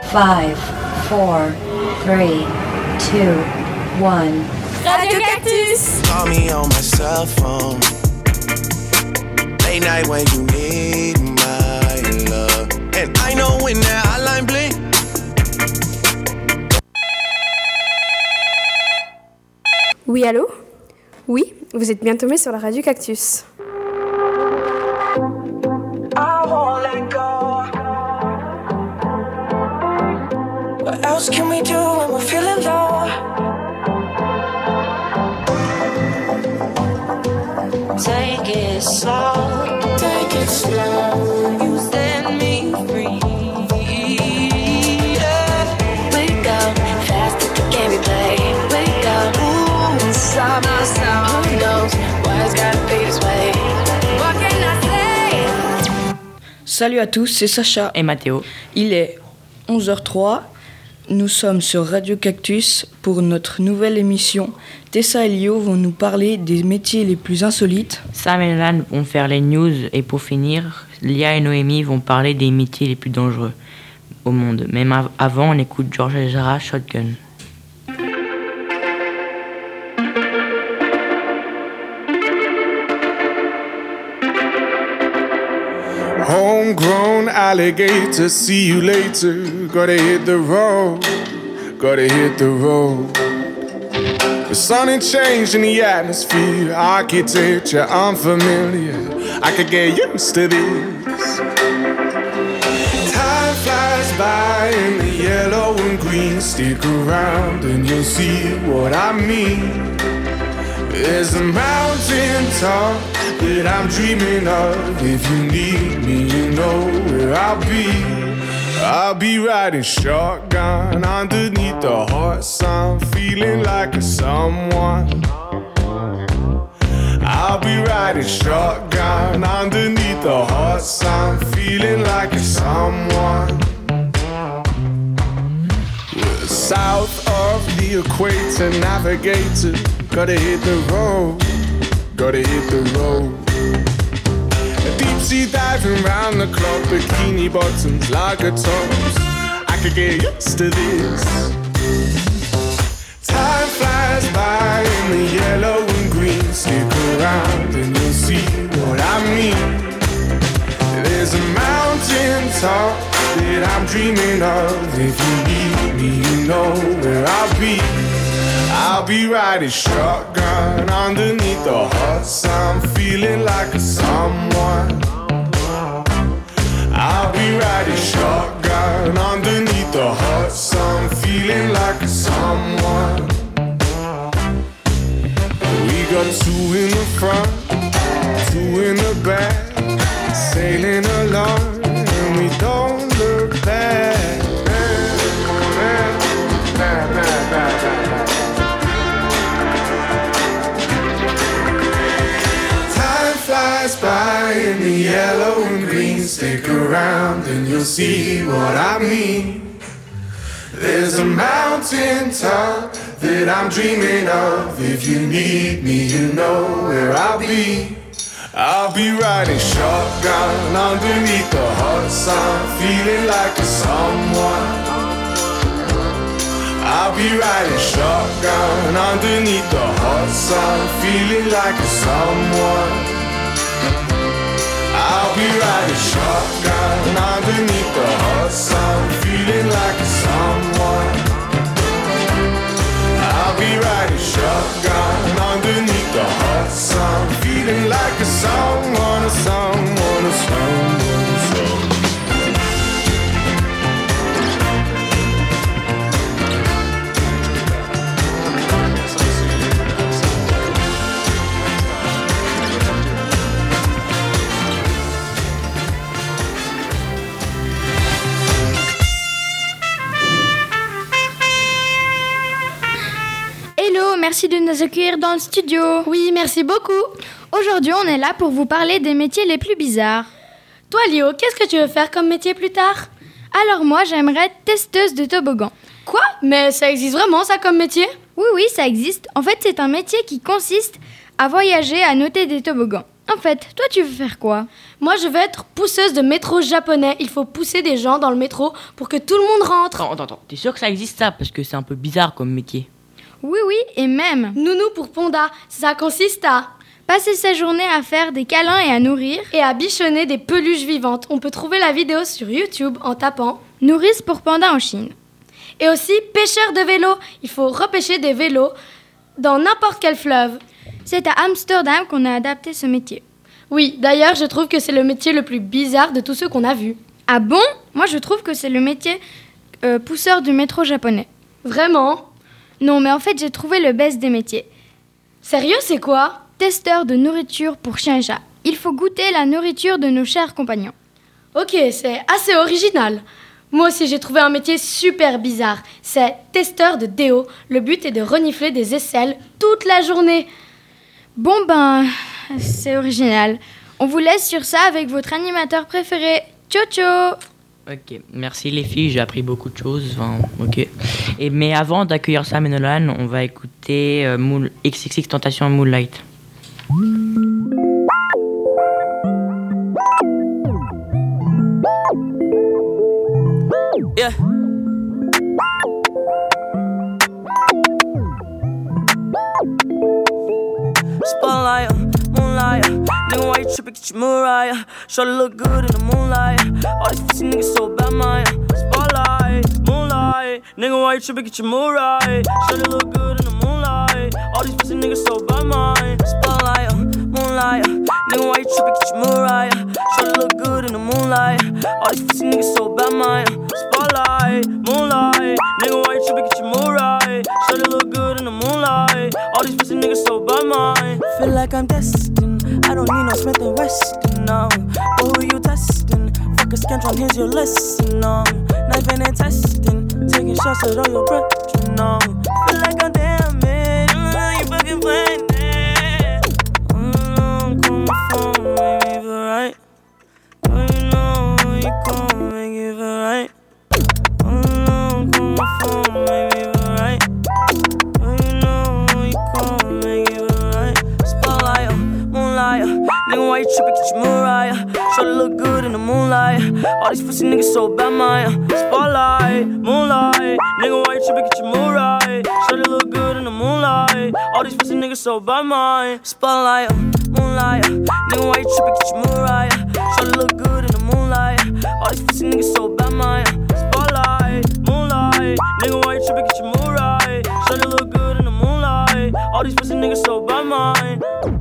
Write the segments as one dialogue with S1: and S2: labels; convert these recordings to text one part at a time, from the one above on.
S1: 5, 4, 3, 2, 1.
S2: Radio Cactus!
S3: Call me on my cell phone. Late night when you need my love. And I know when that hotline blink.
S4: Oui, allô? Oui, vous êtes bien tombé sur la Radio Cactus.
S5: I won't let go. What else can we do when we're feeling low? Take it slow, take it slow. You set me free. Yeah. Wake up, fast it can't be played. Wake up, ooh, inside myself. Who knows why it's gotta be this way? What can I say?
S6: Salut à tous, c'est Sacha
S7: et Mathéo.
S6: Il est 11h03. Nous sommes sur Radio Cactus pour notre nouvelle émission. Tessa et Lio vont nous parler des métiers les plus insolites.
S7: Sam et Lan vont faire les news et pour finir, Lia et Noémie vont parler des métiers les plus dangereux au monde. Mais avant, on écoute Georges Ezra, Shotgun.
S8: Homegrown alligator, see you later. Gotta hit the road, gotta hit the road. The sun ain't changed in the atmosphere, architecture unfamiliar. I could get used to this. Time flies by in the yellow and green. Stick around and you'll see what I mean. There's a mountain top that I'm dreaming of. If you need me, you know where I'll be. I'll be riding shotgun underneath the hot sun, feeling like a someone. I'll be riding shotgun underneath the hot sun, feeling like a someone. We're south of the equator, navigator. Gotta hit the road, gotta hit the road. Deep sea diving round the clock, bikini bottoms, lager tops. I could get used to this. Time flies by in the yellow and green. Stick around and you'll see what I mean. There's a mountain top that I'm dreaming of. If you need me, you know where I'll be. I'll be riding shotgun underneath the hot sun, feeling like a someone. I'll be riding shotgun underneath the hot sun, feeling like a someone. We got two in the front, two in the back, sailing along and we don't look back. Flies by in the yellow and green. Stick around and you'll see what I mean. There's a mountain top that I'm dreaming of. If you need me, you know where I'll be. I'll be riding shotgun underneath the hot sun, feeling like a someone. I'll be riding shotgun underneath the hot sun, feeling like a someone. I'll be riding shotgun underneath the hot sun, feeling like a someone. I'll be riding shotgun underneath the hot sun, feeling like a someone, a someone, a someone, a someone.
S9: Merci de nous accueillir dans le studio.
S10: Oui, merci beaucoup.
S9: Aujourd'hui, on est là pour vous parler des métiers les plus bizarres.
S10: Toi, Léo, qu'est-ce que tu veux faire comme métier plus tard?
S9: Alors moi, j'aimerais être testeuse de toboggan.
S10: Quoi? Mais ça existe vraiment, ça, comme métier?
S9: Oui, ça existe. En fait, c'est un métier qui consiste à voyager, à noter des toboggans. En fait, toi tu veux faire quoi?
S10: Moi, je veux être pousseuse de métro japonais. Il faut pousser des gens dans le métro pour que tout le monde rentre.
S7: Attends. T'es sûr que ça existe ça? Parce que c'est un peu bizarre comme métier.
S9: Oui, et même
S10: Nounou pour Ponda, ça consiste à
S9: passer sa journée à faire des câlins et à nourrir.
S10: et à bichonner des peluches vivantes. On peut trouver la vidéo sur YouTube en tapant.
S9: Nourrice pour panda en Chine.
S10: Et aussi pêcheur de vélos. Il faut repêcher des vélos dans n'importe quel fleuve.
S9: C'est à Amsterdam qu'on a adapté ce métier.
S10: Oui, d'ailleurs, je trouve que c'est le métier le plus bizarre de tous ceux qu'on a vus.
S9: Ah bon? Moi je trouve que c'est le métier pousseur du métro japonais.
S10: Vraiment?
S9: Non, mais en fait j'ai trouvé le best des métiers.
S10: Sérieux, c'est quoi?
S9: Testeur de nourriture pour chiens et chats. Il faut goûter la nourriture de nos chers compagnons.
S10: Ok, c'est assez original. Moi aussi, j'ai trouvé un métier super bizarre. C'est testeur de déo. Le but est de renifler des aisselles toute la journée.
S9: Bon c'est original. On vous laisse sur ça avec votre animateur préféré. Ciao ciao.
S7: Ok, merci les filles, j'ai appris beaucoup de choses. Ok. Mais avant d'accueillir Sam et Nolan, on va écouter XXX Tentation Moonlight.
S11: Yeah. Spotlight, moonlight. Nigga, why you tripping? Get your Mariah. Shorty look good in the moonlight. All these pussy niggas so bad, Maya. Spotlight, moonlight. Nigga, why you tripping? Get your Mariah. Shorty look good in the moonlight. All these pussy niggas so bad, Maya. Spotlight, moonlight. Nigga, why you tripping? Get your Mariah. Shorty look good in the moonlight. All these pussy niggas so bad, Maya. Spotlight, moonlight. Nigga, why you tripping? Get your Mariah. Shorty look good in the moonlight. All these pussy niggas so bad, mine. Feel like I'm destined. I don't need no Smith & Weston, no. But who you testing? Fuck a scantron, here's your lesson, no. Knifing and testing. Taking shots at all your brethren, no. Feel like I'm damaged. You fucking playing it. Call my phone, make me feel right. You know you call, make it feel right. Call my phone, make me feel right. Nigga, why you trippin'? Get your Mariah. Shorty look good in the moonlight. All these pussy niggas so bad, Maya. Spotlight, moonlight. Nigga, why you trippin'? Get your Mariah. Shorty look good in the moonlight. All these pussy niggas so bad, Maya. Spotlight, moonlight. Nigga, why you trippin'? Get your Mariah. Shorty look good in the moonlight. All these pussy niggas so bad, Maya. Spotlight, moonlight. Nigga, why you trippin'? Get your Mariah. Shorty look good in the moonlight. All these pussy niggas so bad, Maya.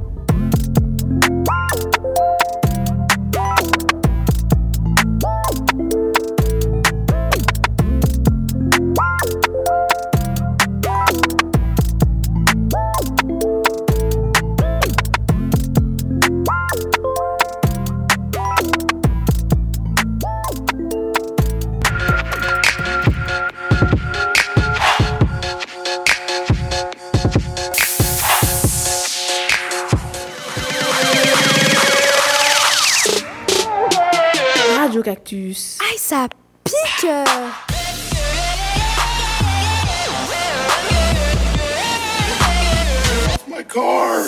S12: Radio Cactus.
S4: Aïe, ça pique.
S8: My car.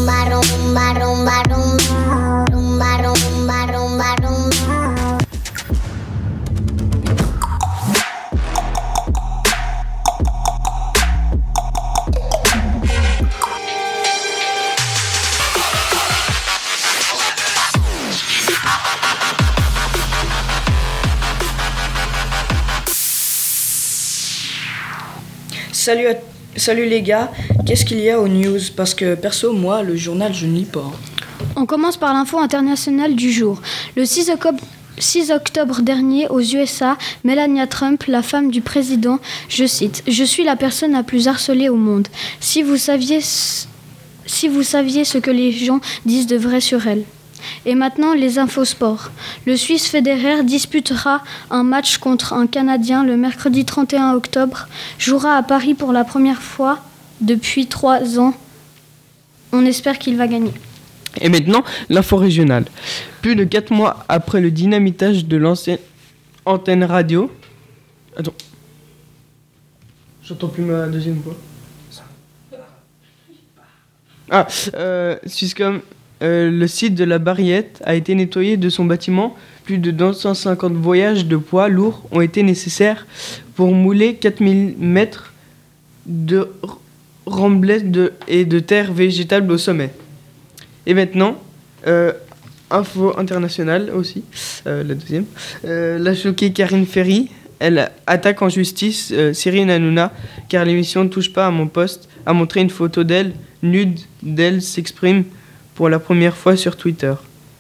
S6: Salut les gars, qu'est-ce qu'il y a aux news? Parce que perso, moi, le journal, je ne lis pas.
S9: On commence par l'info internationale du jour. Le 6 octobre dernier, aux USA, Melania Trump, la femme du président, je cite, « Je suis la personne la plus harcelée au monde. Si vous saviez ce que les gens disent de vrai sur elle. » Et maintenant, les infos sport. Le Suisse Federer disputera un match contre un Canadien le mercredi 31 octobre, jouera à Paris pour la première fois depuis 3 ans. On espère qu'il va gagner.
S12: Et maintenant, l'info régionale. Plus de 4 mois après le dynamitage de l'ancienne antenne radio... Attends. J'entends plus ma deuxième voix. Swisscom le site de la Barriette a été nettoyé de son bâtiment. Plus de 250 voyages de poids lourds ont été nécessaires pour mouler 4000 mètres de remblais et de terre végétale au sommet. Et maintenant, info internationale aussi, la deuxième. La choquée Karine Ferry, elle attaque en justice Cyril Hanouna car l'émission Touche pas à mon poste a montré une photo d'elle, nude, d'elle s'exprime pour la première fois sur Twitter.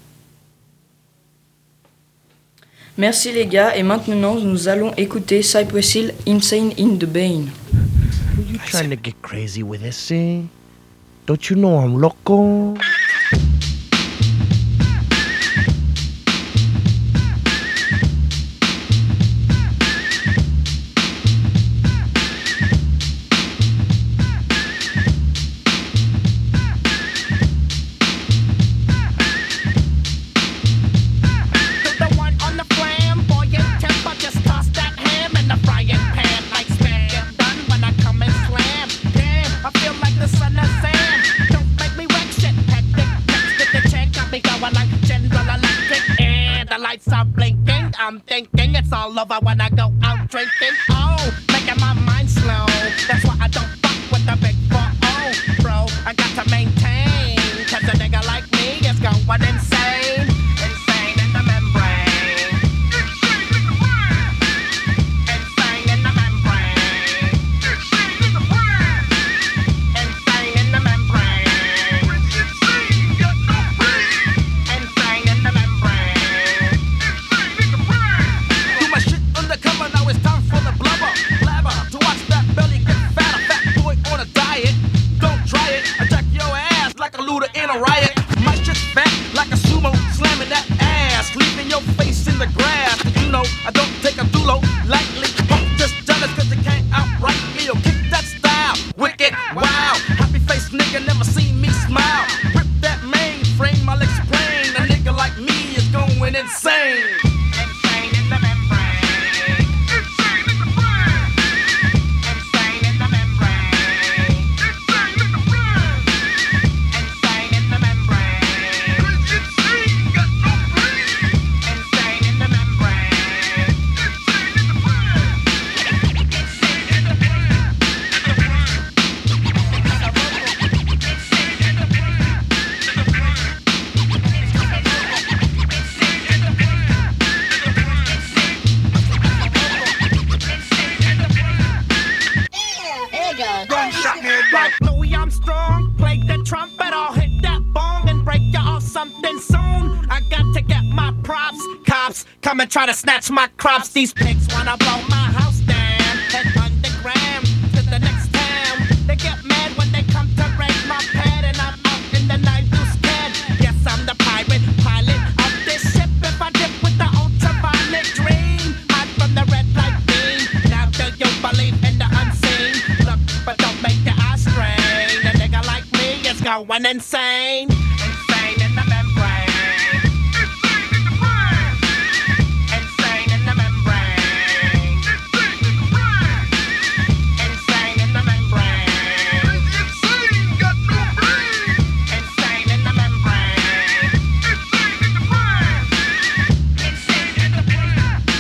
S6: Merci les gars, et maintenant nous allons écouter Cypress Hill, Insane in the Brain.
S13: Are you trying to get crazy with this thing? Don't you know I'm loco?
S14: I'm thinking it's all over when I go out drinking. Oh, making my mind slow. That's why I don't fuck with the big 4-0, bro. I got to maintain, cause a nigga like me is going insane. Insane in the membrane. Insane in the membrane. Insane in the membrane. Insane in the membrane. Undercover, now it's time for the blubber. Blabber, to watch that belly get fat. A fat boy on a diet. Don't try it. Attack your ass like a looter in a riot. My shit's fat like a sumo, slamming that ass, leaving your face in the grass. You know, I don't take a dulo lightly. Punk just jealous cause you can't outright me or kick that style. Wicked, wow. Happy face nigga, never seen me smile. Rip that mainframe, I'll explain. A nigga like me is going insane. Insane in the membrane. Like Louis Armstrong, play the trumpet, I'll hit that bong and break you off something soon. I got to get my props, cops come and try to snatch my crops. These pigs wanna blow my house down, head underground to the next town. They get mad when they come to raid my pad and I'm out in the night too scared. Yes, I'm the pirate pilot of this ship. If I dip with the ultraviolet dream, hide from the red light beam. Now do you believe in the unseen? Look, but don't make your eyes strain. A nigga like me is going insane. Insane in the membrane. Insane in the membrane. Insane in the membrane. Insane, got no brain. Insane in the membrane. Insane in the brain.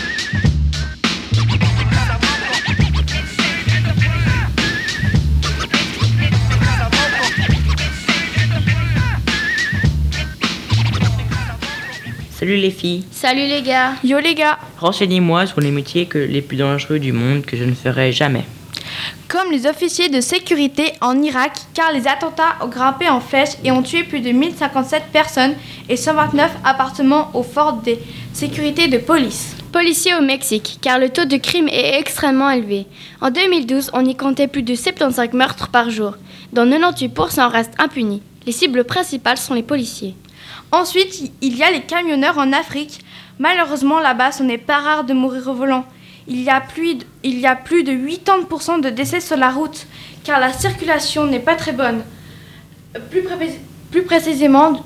S7: Salut les filles.
S10: Salut les gars.
S4: Yo les gars.
S7: Renseignez-moi sur les métiers les plus dangereux du monde que je ne ferai jamais.
S10: Comme les officiers de sécurité en Irak, car les attentats ont grimpé en flèche et ont tué plus de 1057 personnes et 129 appartements au fort des sécurités de police. Policiers au Mexique, car le taux de crime est extrêmement élevé. En 2012, on y comptait plus de 75 meurtres par jour, dont 98% restent impunis. Les cibles principales sont les policiers. Ensuite, il y a les camionneurs en Afrique. Malheureusement, là-bas, ce n'est pas rare de mourir au volant. Il y a plus de 80% de décès sur la route, car la circulation n'est pas très bonne. Plus précisément,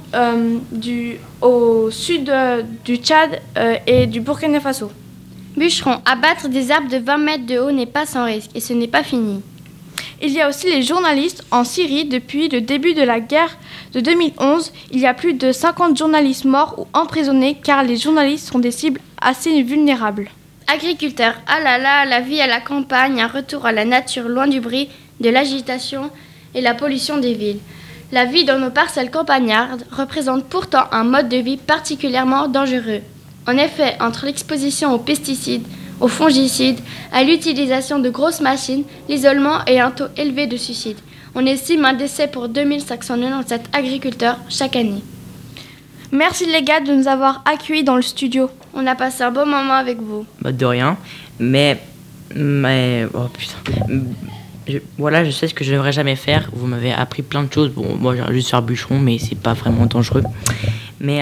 S10: au sud du Tchad et du Burkina Faso. Bûcheron, abattre des arbres de 20 mètres de haut n'est pas sans risque, et ce n'est pas fini. Il y a aussi les journalistes en Syrie. Depuis le début de la guerre de 2011, il y a plus de 50 journalistes morts ou emprisonnés car les journalistes sont des cibles assez vulnérables.
S15: Agriculteurs, ah là là, la vie à la campagne, un retour à la nature loin du bruit, de l'agitation et la pollution des villes. La vie dans nos parcelles campagnardes représente pourtant un mode de vie particulièrement dangereux. En effet, entre l'exposition aux pesticides, aux fongicides, à l'utilisation de grosses machines, l'isolement et un taux élevé de suicides. On estime un décès pour 2597 agriculteurs chaque année.
S10: Merci les gars de nous avoir accueillis dans le studio.
S15: On a passé un bon moment avec vous.
S7: Bah de rien, mais oh putain. Je sais ce que je ne devrais jamais faire. Vous m'avez appris plein de choses. Bon, moi j'aurais juste faire bûcheron, mais c'est pas vraiment dangereux. Mais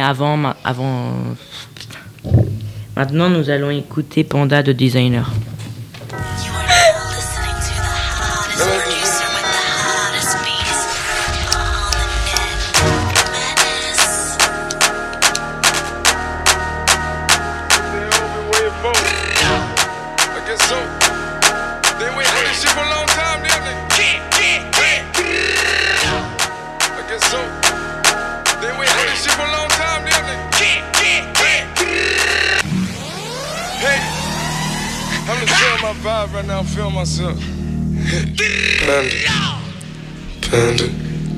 S7: maintenant nous allons écouter Panda de Designer.
S8: Right now, I feel myself. Panda.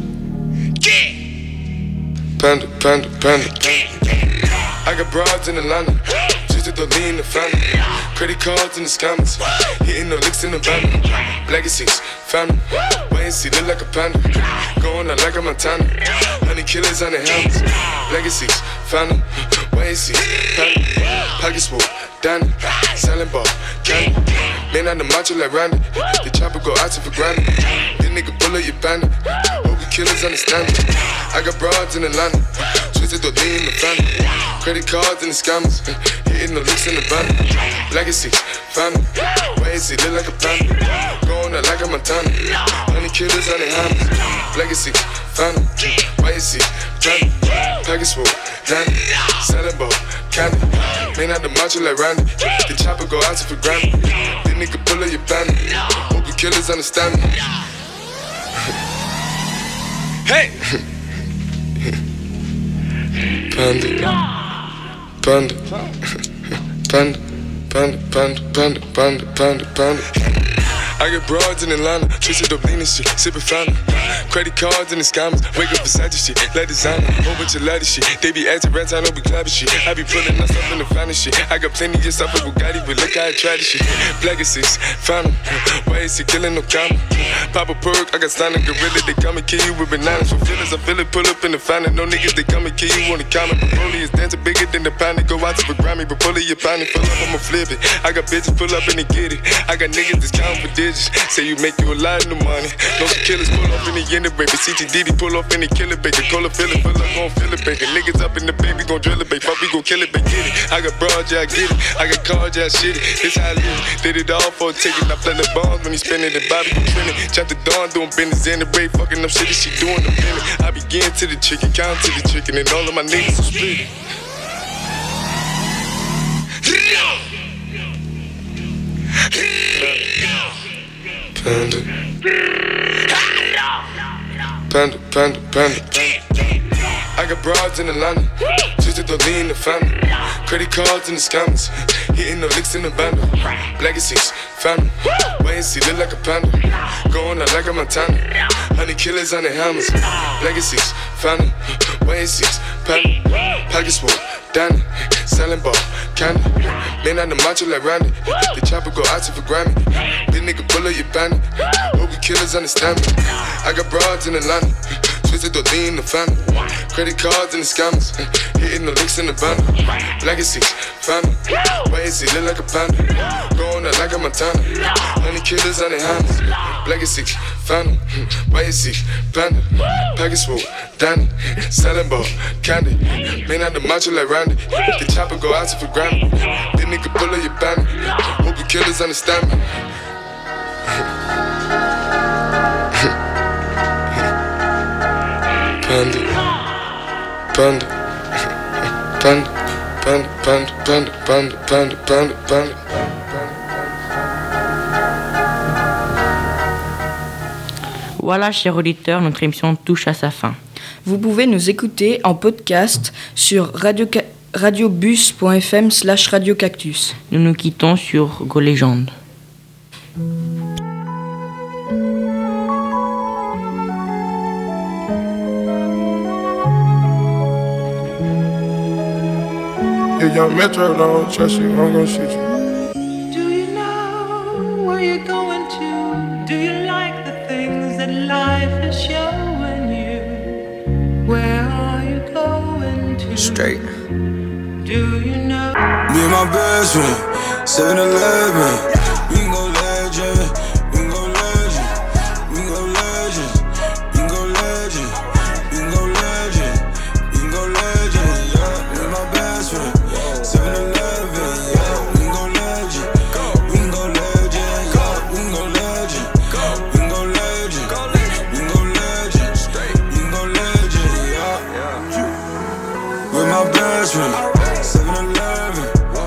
S8: I got broads in Atlanta, just to lean the family. Credit cards in the scammers, hitting the licks in the van. Legacies, family. Wait and see, look like a panda. Going out like a Montana. 100 killers on the helmets. Legacies, family. Wait and see, family. Pockets full, Danny. Selling ball, candy. Man on the macho like Randy. The chopper go out to for granted. This nigga pull up your bandit. Hope the killers understand it. I got broads in Atlanta. Twisted the lean in the family. Credit cards and the scammers. Hitting the licks in the van. Legacy, family. Wait and see, look like a panda. Going out like a Montana. 100 killers on the hammers. Legacy, family. Wait and see, family. Package full, Danny. Selling ball, candy. Man out the macho like Randy. The chopper go out to for granted. This nigga pull up your bandit. Hope the killers understand me. Hey! Panda. Panda. Panda. Panda. Panda. Panda. Panda. Panda. Panda. I get broads in Atlanta, twisted up lean and shit, sippin' fountain. Credit cards and the scammers, wake up Versace shit, let designer, whole bunch of ladder shit. They be acting rats, I know we clapping shit. I be pulling myself in the finest shit. I got plenty of stuff with Bugatti, but look how I try this shit. Black is 6, found 'em. Why is he killing no comma? Pop a perk, I got stunning gorilla, they come and kill you with bananas. For feelings, I feel it, pull up in the fountain. No niggas, they come and kill you on the counter. Broly is dancing bigger than the pound. They go out to the Grammy, but pull it, your pound, full up, I'ma flip it. I got bitches pull up and they get it. I got niggas that's counting for digits. Say you make you a lot of money. No killers pull up in the end of baby. CTDD pull up in the killer baby. Cola fill it, gon' fill it baby. Niggas up in the baby, gon' drill it baby. Fuck, we gon' kill it baby. Get it. I got broad, yeah, I get it. I got cards, yeah, I shit it. This how I live. Did it all for a ticket. I play the bombs when he spinning the Bobby be trending. Chop the dawn, doing business in the break. Fucking up shit, she doing the minute. I begin to the chicken, count to the chicken, and all of my niggas are split. Panda. Panda, panda, panda. I got broads in Atlanta, twisted the lean in the family. Credit cards and the scammers, hitting the licks in the bundle. Legacies, family, wait and see, look like a panda. Going out like a Montana, 100 killers on the hammers. Legacies, family, wait and see, panda. Pockets full, Danny, selling ball, candy. Man on the macho like Randy, the chopper go out to for Grammy. This nigga pull up your bandit, hope you killers understand me. I got broads in Atlanta, twisted the lean in the family. Credit cards and the scammers, hitting the licks in the bundle. Legacy, family, wait and see, look like a panda. Going out like a Montana, 100 killers on the hammers. Legacy, family, wait and see, panda. Package full, Danny, selling ball, candy. Man out the macho like Randy, the chopper go out to for Grammy. This nigga pull up your bandit, hope you killers understand me. Panda, panda, panda, panda, panda, panda, panda, panda, panda, panda.
S7: Voilà, chers auditeurs, notre émission touche à sa fin.
S6: Vous pouvez nous écouter en podcast sur radiobus.fm/radiocactus.
S7: Nous nous quittons sur Go Légende.
S8: If young Metro don't trust you, I'm gonna shoot you.
S16: Do you know where you're going to? Do you like the things that life is showing you? Where are you going to?
S3: Straight.
S16: Do you know?
S3: Me and my best friend, 7-Eleven. We can go legend, we can go legend, we can go legend, we can go legend, we can go legend, we can go legend, yeah. Me and my best friend, 7-Eleven, yeah. We can go legend, we can go legend, yeah. We can go legend, we can go legend, we can go legend, we can go legend, yeah. With my best friend, 7-Eleven.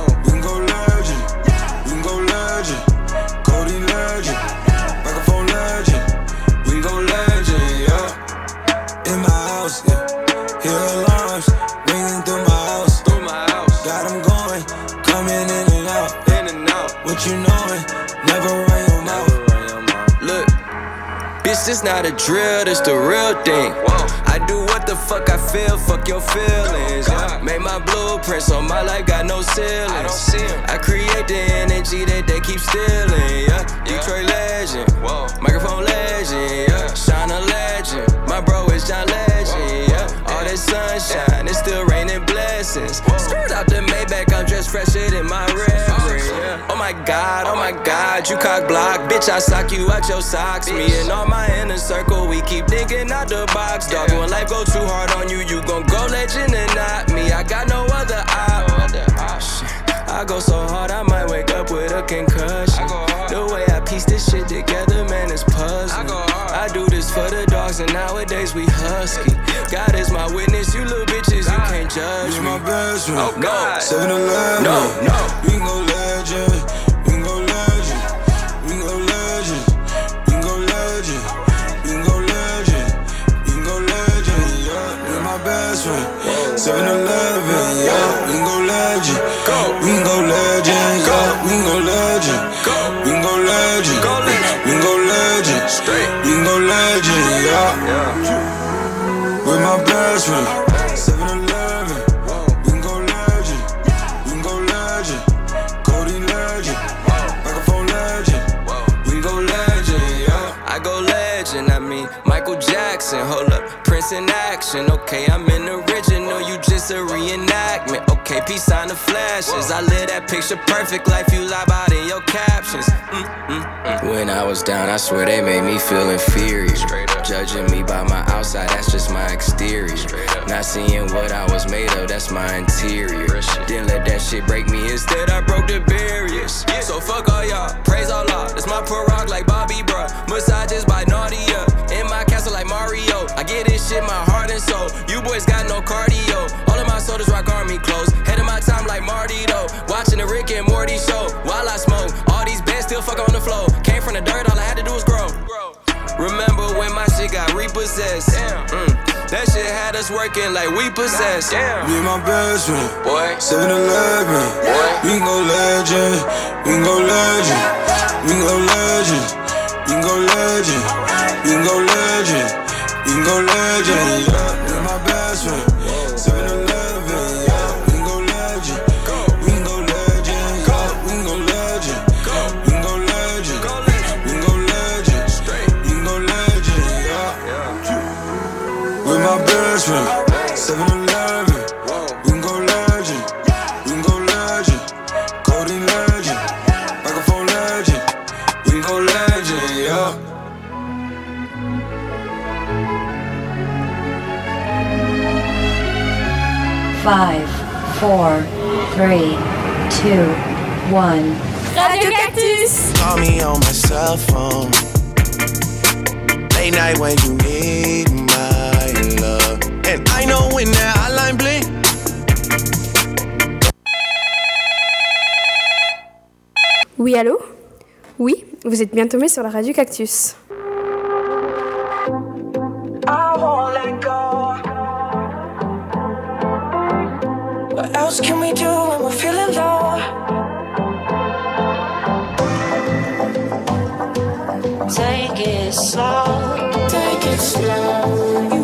S17: You know it, never run your mouth. Look, bitch, this not a drill, this the real thing. I do what the fuck I feel, fuck your feelings. Yeah. Made my blueprint, so my life got no ceilings. I create the energy that they keep stealing. Yeah. Detroit legend, microphone legend. Yeah. Shine a legend, my bro is John Legend. Yeah. All that sunshine, it's still raining blessings. Skirt out the Maybach, I'm dressed fresher than my reverend. Yeah. Oh my God, you cock block. Bitch, I sock you out your socks. Me and all my inner circle, we keep thinking out the box. Dog, when life go too hard on you, you gon' go legend and not me. I got no other option. I go so hard, I might wake up with a concussion. The way I piece this shit together, man, it's puzzling. I do this for the dogs, and nowadays we husky. God is my witness, you little bitches, you can't judge me.
S3: My best friend,
S17: oh God,
S3: 7-Eleven.
S17: No.
S3: We can go legend, we can go legend, we can go legend, we can go legend, we can go legend, we can go legend, yeah. With my best friend, 7-Eleven, yeah. We can go legend, we can go legend, yeah. We can go legend, we can go legend, we can go legend, we can go legend, yeah. With my best friend, 7-Eleven. We can go legend, we can go legend, Cody legend, microphone legend. We go legend, yeah.
S17: I go legend, I mean Michael Jackson. Hold up, Prince in action. Okay, I'm an original, you just a reenactment. Okay, peace sign the flashes. I live that picture perfect life you lie about in your captions. When I was down, I swear they made me feel inferior. Judging me by my outside, that's just my exterior. Not seeing what I was made of, that's my interior. Didn't let that shit break me, instead I broke the barriers. So fuck all y'all, praise Allah, that's my prorogue like Bobby, bruh. Massages by Nadia, in my castle like Mario. I get this shit my heart and soul, you boys got no cardio. All of my soldiers rock army clothes, head of my time like Marty though. Watching the Rick and Morty show, while I smoke, all these bands still fuck on the floor. Came from the dirt, all I had to do was grow. Remember when my shit got repossessed? That shit had us working like we possessed.
S3: Me and my best friend,
S17: boy,
S3: 7-Eleven. We can go legend, we can go legend, we can go legend, we can go legend, we can go legend, we can go legend, yeah. Me and my best friend, 7-Eleven, yeah. We can go legend, we can go legend, yeah. We can go legend, we can go legend, we can go legend, we can go legend, yeah. With my best friend, 7-Eleven. We can go legend, we can go legend, Cody legend, microphone legend. We can go legend, yeah.
S1: Five, 4, 3, 2, 1.
S2: Radio Cactus.
S3: Call me on my cell phone. Late night when you need my love. And I know when that hotline blink.
S4: Oui, allô? Oui, vous êtes bien tombé sur la radio Cactus.
S5: take it slow. Take it slow.